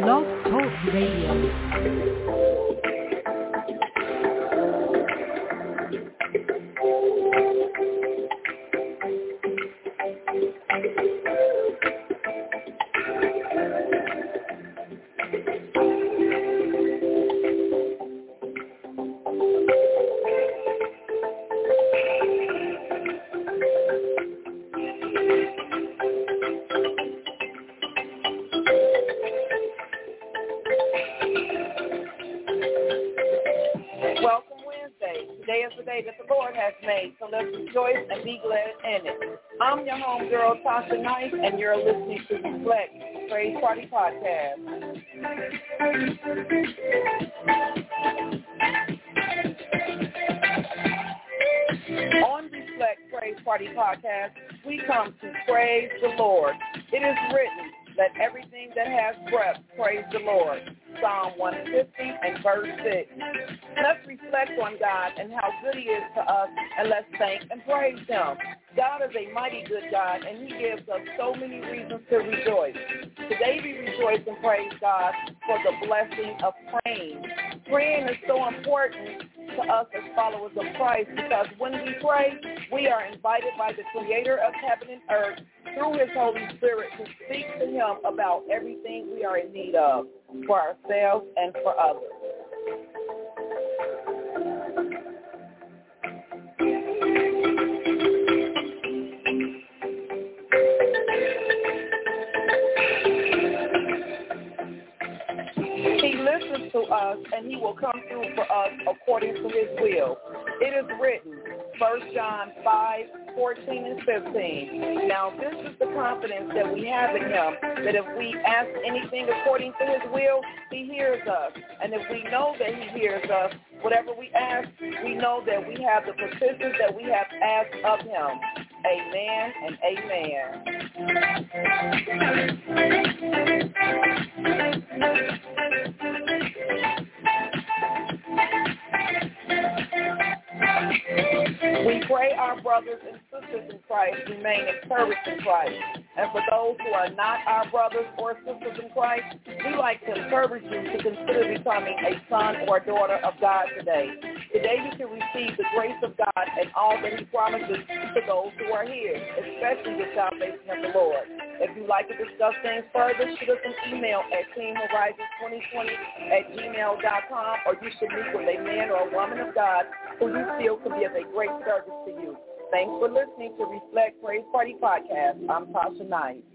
Blog Talk Radio. So let's rejoice and be glad in it. I'm your homegirl, Tasha Knight, and you're listening to Reflect Praise Party Podcast. On Reflect Praise Party Podcast, we come to praise the Lord. It is written, let everything that has breath praise the Lord. Psalm 150 and verse 6. Let's reflect on God and how good he is to us, and let's thank and praise him. God is a mighty good God, and he gives us so many reasons to rejoice. Today we rejoice and praise God for the blessing of praying. Praying is so important to us as followers of Christ because when we pray, we are invited by the Creator of heaven and earth through his Holy Spirit to speak to him about everything we are in need of for ourselves and for others. He listens to us, and he will come through for us according to his will. It is written, 1 John 5:14 and 15. Now this is the confidence that we have in him, that if we ask anything according to his will, he hears us. And if we know that he hears us, whatever we ask, we know that we have the petitions that we have asked of him. Amen and amen. We pray our brothers and sisters in Christ remain encouraged in Christ. And for those who are not our brothers or sisters in Christ, we like to encourage you to consider becoming a son or a daughter of God today. Today you can receive the grace of God and all that he promises to those who are his, especially the salvation of the Lord. If you'd like to discuss things further, shoot us an email at teamhorizon2020@gmail.com, or you should meet with a man or a woman of God who you feel could be of a great service to you. Thanks for listening to Reflect Praise Party Podcast. I'm Tasha Knight.